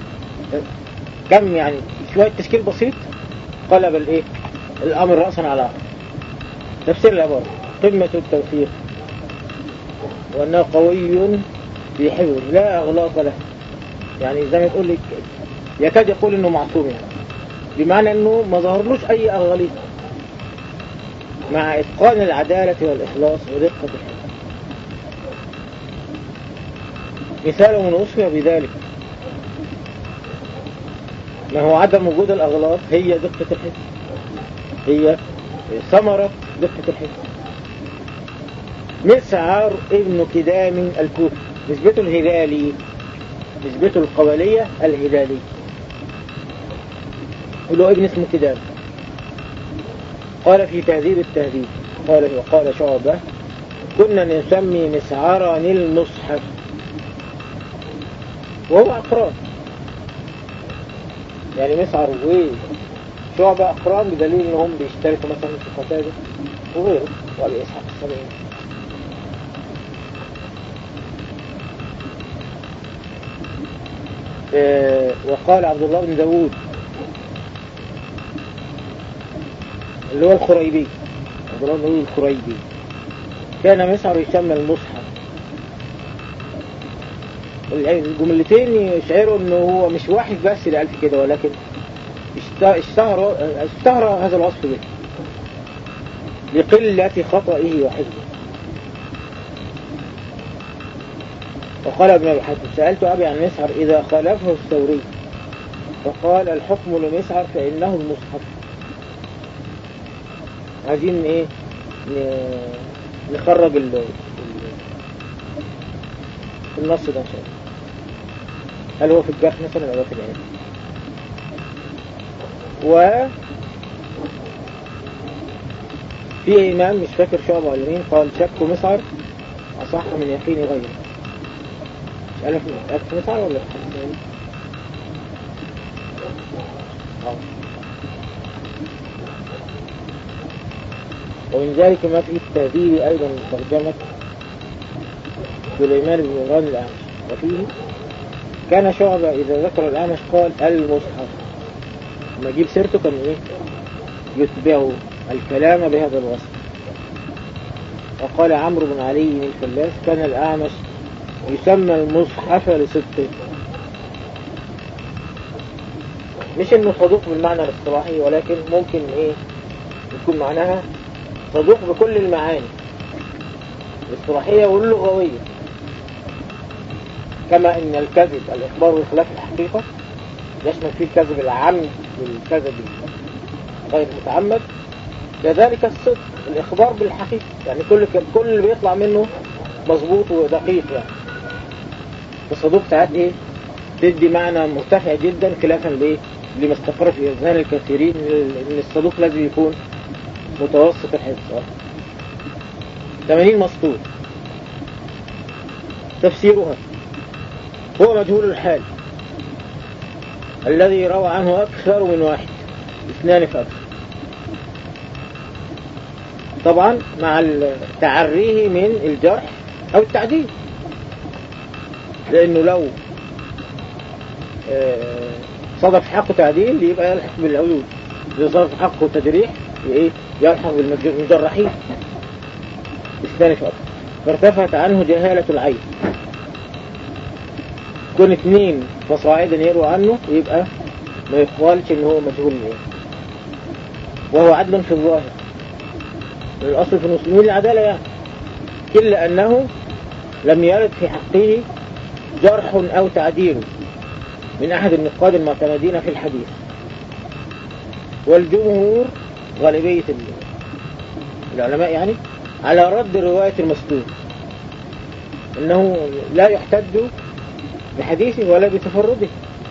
كم يعني شوية تشكيل بسيط قلب الايه الامر رأسا على عقب. تفسير العبارة: قمة التوثيق وانه قوي في حفظه لا اغلاط له. يعني زي ما تقول لك يكاد يقول انه معصوم، يعني بمعنى انه ما ظهرلوش اي اغاليط، مع اتقان العدالة والاخلاص ودقة الحفظ. مثال من وصفه بذلك ما هو عدم وجود الأغلاط، هي دقة الحفظ، هي ثمرة دقة الحفظ. مسعر ابن كدام الكوفي، نسبته الهلالي، نسبته القبلية الهلالي، له ابن اسمه كدام. قال في تهذيب التهذيب وقال شعبة: كنا نسمي مسعرا المصحف، وهو أقران. يعني مسعر وشعبة أقران بدليل أنهم بيشتركوا مثلا في قتادة وغيره وأبي إسحاق السبعين. وقال عبد الله بن داود اللي هو الخريبي، عبد الله بن داود الخريبي، كان مسعر يسمى المصحف. الجملتين يشعروا انه هو مش واحد بس اللي قال في كده، ولكن اشتهر هذا الوصف به لقلة خطئه وحفظه. وقال ابن أبي حاتم: سألت أبي عن مسعر إذا خالفه الثوري فقال: الحكم لمسعر فإنه المصحف. عايزين ايه نخرج النص ده ان شاء الله. هل هو في الجرح مثلا ولا في العلم؟ في إمام مش فاكر شعبة ولا مين قال: شك مسعر أصح من يقين غيره. مش ألف مسعر ولا في ومن ذلك ما في التهذيب أيضا ترجمة سليمان بن مهران الأعمش، وفيه: كان شعبة إذا ذكر الأعمش قال المصحف، لما يجيب سيرته كان إيه يتبعه الكلام بهذا الوصف. وقال عمرو بن علي الفلاس: كان الأعمش يسمى المصحف لصدقه. مش إنه صدوق بالمعنى الاصطلاحي، ولكن ممكن إيه يكون معناها صدوق بكل المعاني الاصطلاحية واللغوية، كما إن الكذب الإخبار بخلاف الحقيقة يشمل فيه الكذب العمد والكذب غير متعمد. كذلك الصدق الإخبار بالحقيقة، يعني كل اللي بيطلع منه مظبوط ودقيق. يعني الصدوق ساعات إيه تدي معنى مرتفع جدا، خلافا لما استقر في أذهان الكثيرين إن الصدوق لازم يكون متوسط الحفظ 80 مسطور. تفسيرها: هو مجهول الحال الذي روى عنه أكثر من واحد، 2 فأكثر، طبعا مع تعريه من الجرح أو التعديل، لأنه لو صدف حقه تعديل يبقى يلحق بالعيوب، إذا صدف حقه تجريح يلحق بالمجرحين، 2 فأكثر، فارتفعت عنه جهالة العين. كون 2 فصاعدا يروى عنه يبقى ما يقالش ان هو مجهول العين. وهو عدل في الظاهر، الأصل في المسلمين العدالة يعني، إلا أنه لم يرد في حقه جرح أو تعديل من أحد النقاد المعتمدين في الحديث. والجمهور غالبية العلماء يعني على رد رواية المستور، إنه لا يحتج بحديثه ولا بتفرده.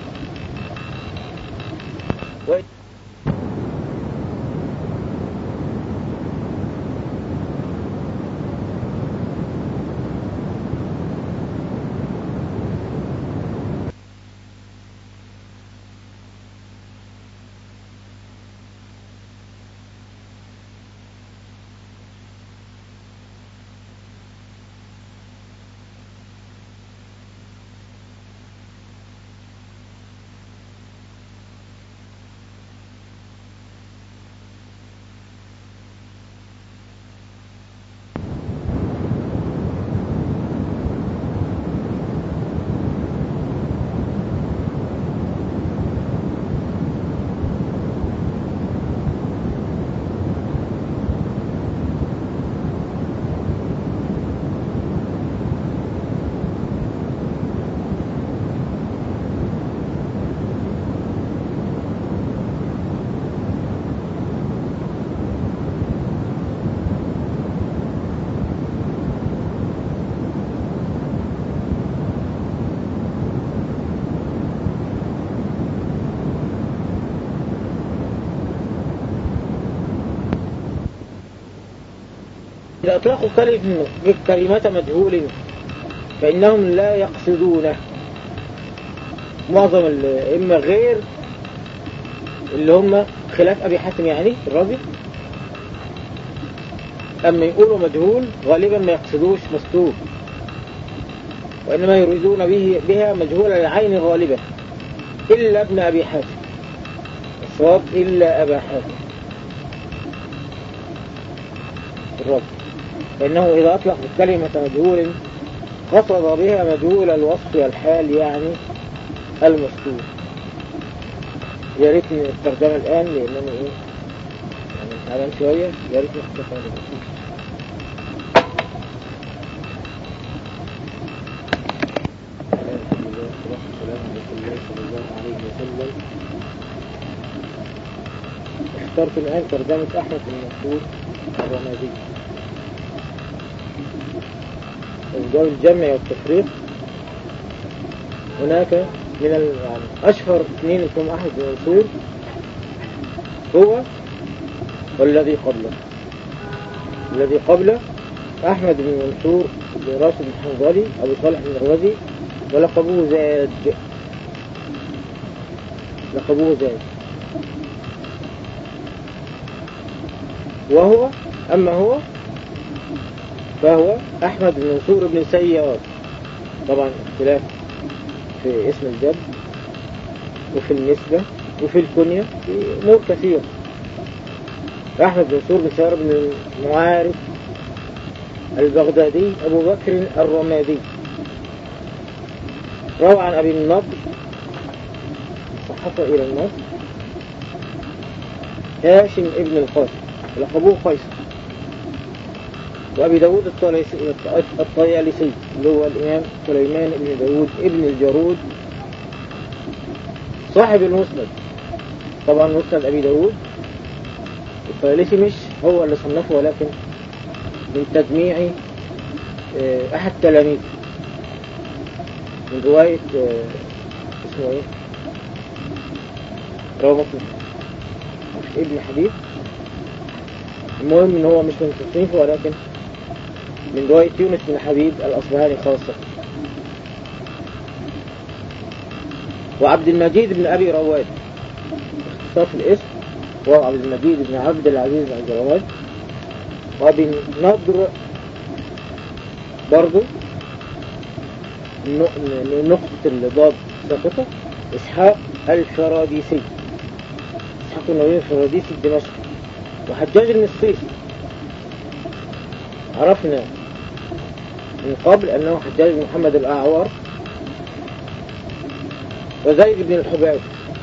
إذا أطلقوا كلمة مجهول فإنهم لا يقصدونه. معظم الأئمة غير اللي هم خلاف أبي حاتم يعني الرازي، أما يقولوا مجهول غالبا ما يقصدوش مستور، وإنما يريدون بها مجهول العين غالبا، إلا ابن أبي حاتم. الصواب إلا أبا حاتم الرازي، فإنه إذا أطلق كلمة مجهول قصد بها مجهول الوصف والحال يعني المستور. يا ريت الترجمة الآن لأنني يعني تعبان شوية، يا ريت نختصر اخترت الآن ترجمة أحمد بن منصور الرمادي. أسباب الجمع والتفريق هناك من يعني أشهر اثنين اسمهم أحمد بن منصور هو والذي قبله. الذي قبله أحمد بن منصور بن راشد الحنظلي أبو صالح المروزي، ولقبوه زاد. لقبوه زاد. وهو أما هو فهو أحمد بن منصور بن سيار. طبعا اختلاف في اسم الجد وفي النسبة وفي الكنية في أمور كثيرة. أحمد بن منصور بن سيار بن المعارف البغدادي أبو بكر الرمادي، روى عن أبي النضر صحفه إلى النصر هاشم ابن القاسم لقبوه قيصر. وأبي داود الطيالسي اللي هو الإمام سليمان بن داود ابن الجارود صاحب المسند. طبعا مسند أبي داود الطيالسي مش هو اللي صنفه، ولكن من تجميع أحد تلاميذ من رواية اسمه ايه رواه مسلم ابن حبيب. المهم ان هو مش من تصنيفه، ولكن من رواية يونس بن حبيب الأصبهاني خاصة. وعبد المجيد بن أبي رواد اختصاص الاسم وهو عبد المجيد بن عبد العزيز بن أبي رواد. وابن نضر برضو نقطة الضاد ساقطة إسحاق الفراديسي، إسحاق النووي الفراديسي الدمشقي. وحجاج بن الصيصي عرفنا من قبل أنه حجاج بن محمد الأعور. وزيد بن الحباب،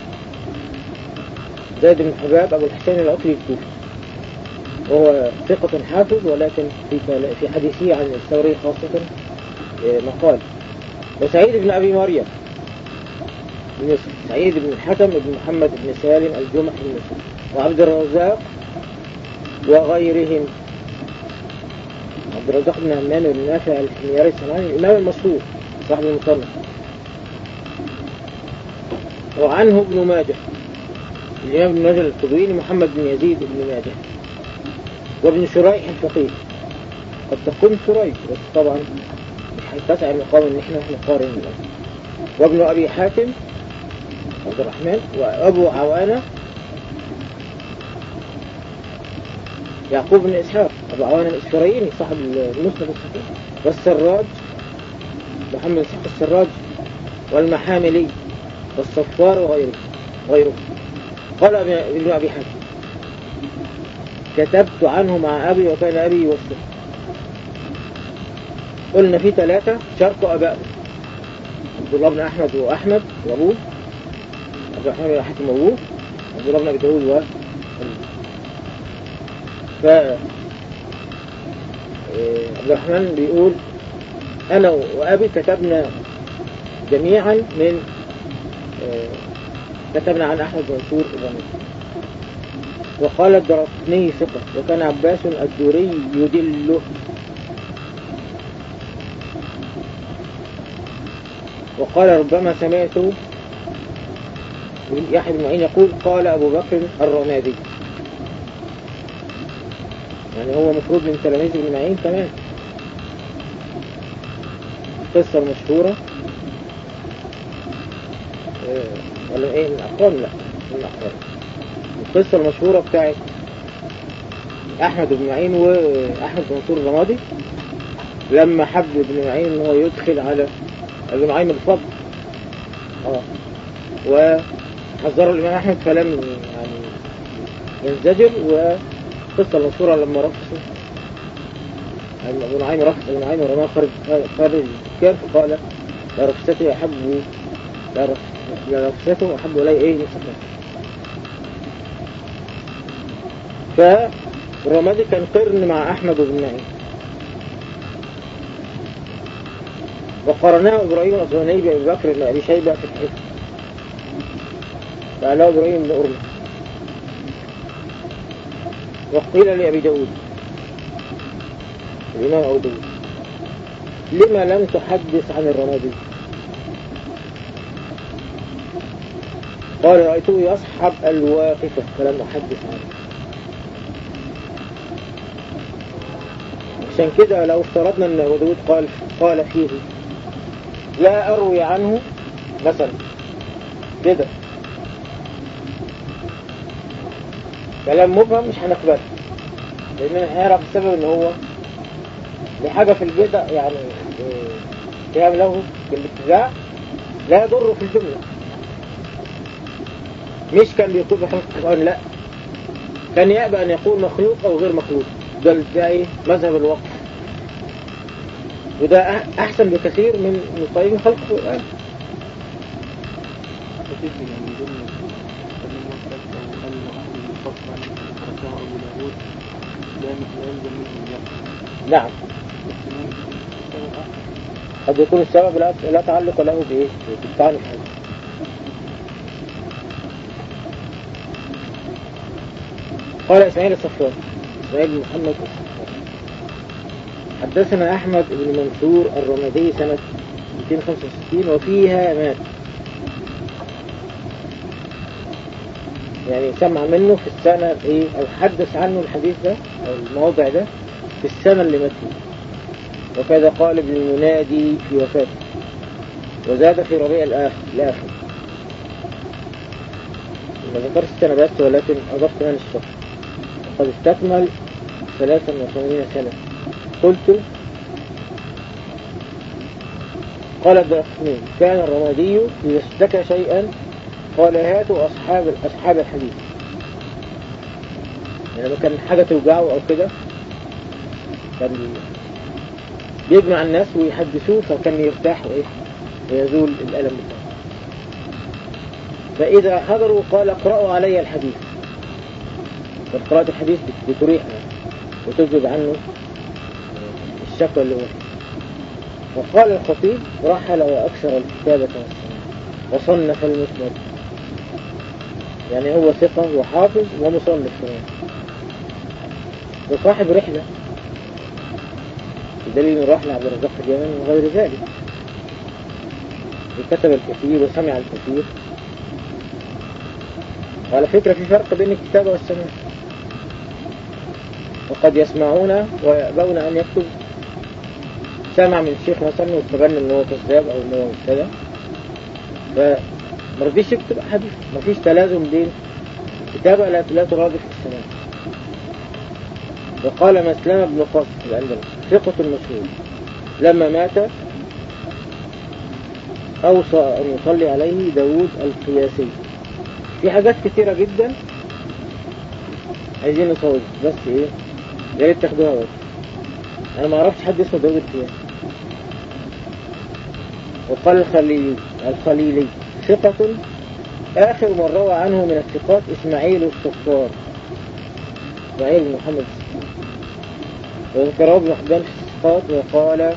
زيد بن الحباب أبو الحسين العقلي الكوفي، وهو ثقة حافظ، ولكن في حديثه عن الثوري خاصة مقال، وسعيد بن أبي مريم المصري، سعيد بن الحكم بن محمد بن سالم الجمحي المصري، وعبد الرزاق وغيرهم. عبد الرزاق بن همام بن نافع الحميري الصنعاني الإمام المشهور صاحب المصنف. وعنه ابن ماجه الإمام ابن ماجه القزويني محمد بن يزيد بن ماجه، وابن شريح الفقيه. قد تكون شريح بس طبعا مش هيتسع المقام ان احنا نقارن الأول. وابن أبي حاتم عبد الرحمن، وأبو عوانة يعقوب بن إسحاق أبو عوانة الإسفرايني صاحب المسند الصحيح، والسراج محمد إسحاق السراج، والمحاملي والصفار وغيره. قال ابن أبي حاتم كتبت عنه مع أبي وكان أبي يوثق. قلنا في 3 شاركوا أبائه، عبد الله بن أحمد وأحمد وأبوه، عبد الرحمن بن حاتم وأبوه، عبد الله بن أبي داود وأبوه. عبد الرحمن بيقول أنا وأبي كتبنا جميعا كتبنا عن أحمد منصور الرملي. وقال الدرقطني ثقة، وكان عباس الدوري يدله. وقال ربما سمعت يحيى بن معين يقول قال أبو بكر الرمادي، يعني هو مفروض من تلاميذ ابن معين كمان. القصة المشهورة ولا ايه من الأقوال؟ لا من الأقوال. القصة المشهورة بتاعت أحمد بن معين وأحمد منصور الرمادي لما حب ابن معين ان هو يدخل على ابن معين الفضل وحذره الإمام أحمد فلم يعني ينزجر. والقصة المشهورة لما رفضه ابن معين رفض ابن معين ورماه خارج الكهف فقال لا رفسته أحب إلي إيه نفسه. فالرمادي كان قرن مع أحمد بن معين. وقرناه إبراهيم الأصبهاني بأبي بكر بن أبي شيبة في الحفظ، فعلاه إبراهيم بن أرمى. وقيل لأبي داود الإمام أبو داود لما لم تحدث عن الرمادي؟ قال رأيته يصحب الواقفة فلم أحدث عنه. عشان كده لو افترضنا أن أبو داود قال فيه لا أروي عنه مثلا كده كلام مفهم مش هنقبله، لأن هنعرف السبب ان هو لحاجة في البدع يعني قيام له بالاتباع لا يضر في الجملة. مش كان بيقول بحفظ القرآن، لا كان يأبى أن يقول مخلوق أو غير مخلوق. ده ايه مذهب الوقف، وده أحسن بكثير من قيم خلق القرآن. نعم قد يكون السبب لا تعلق له بإيه بالطعن في هذا. قال إسماعيل الصفواني إسماعيل بن محمد الصفواني حدثنا أحمد بن منصور الرمادي سنة 265 وفيها مات، يعني سمع منه في السنة ايه او حدث عنه الحديث ده او الموضع ده في السنة اللي مات فيه. وكذا قال ابن المنادي في وفاته، وزاد في ربيع الآخر ما ذكرت السنة بس ولكن أضفت من الشهر وقد استكمل 83 سنة. قلت قال الدرقطني كان الرمادي إذا اشتكى شيئا قال هاتوا أصحاب الحديث، يعني لما كان حاجة توجعه أو كده كان يجمع الناس ويحدثوه فكان يرتاح ويزول الألم بتاعه. فإذا حضروا قال اقرأوا علي الحديث، فقراءة الحديث بتريح وتجد عنه الشكوى اللي هو. وقال الخطيب: رحل وأكثر الكتابة والسماع وصنف المسند. يعني هو ثقة وحافظ ومصنف كمان، وصاحب رحلة، بدليل من رحلة عبد الرزاق اليمن وغير ذلك، كتب الكثير وسمع الكثير. وعلى فكرة في فرق بين الكتابة والسماع، وقد يسمعون ويأبون أن يكتب. سمع من الشيخ مثلا واستغل ان هو كذاب او ان هو مبتدع، فمرضيش يكتب حديث. مفيش تلازم بين الكتابة لا ترادف السماع. وقال مسلم بن قاسم الأندلسي ثقة مشهور لما مات أوصى أن يصلي عليه داود القياسي. في حاجات كثيرة جدا عايزين نصوت، بس ايه يا ريت تاخدوها بس. انا ما اعرفش حد اسمه داود القياسي. وقال الخليلي ثقة آخر من روى عنه من الثقات إسماعيل الصفار، إسماعيل بن محمد الصفار. وذكره ابن حبان في الثقات وقال: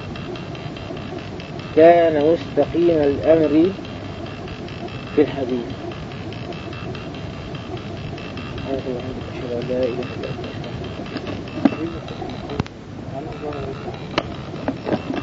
كان مستقيم الأمر في الحديث. أشهد أن لا إله إلا الله.